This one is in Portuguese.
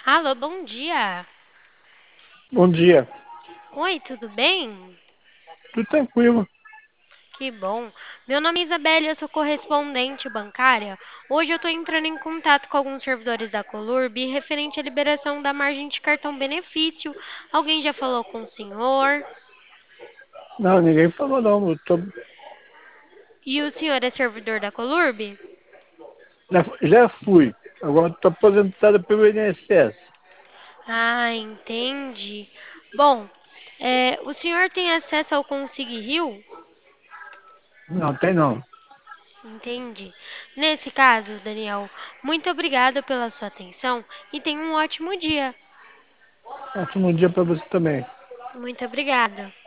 Alô, bom dia. Bom dia. Oi, tudo bem? Tudo tranquilo? Que bom. Meu nome é Isabelle, eu sou correspondente bancária. Hoje eu estou entrando em contato com alguns servidores da Colurb referente à liberação da margem de cartão benefício. Alguém já falou com o senhor? Não, ninguém falou não. E o senhor é servidor da Colurb? Já fui. Agora estou aposentado pelo INSS. Ah, entendi. Bom, o senhor tem acesso ao Consigue Rio? Não, tem não. Entendi. Nesse caso, Daniel, muito obrigada pela sua atenção e tenha um ótimo dia. Ótimo dia para você também. Muito obrigada.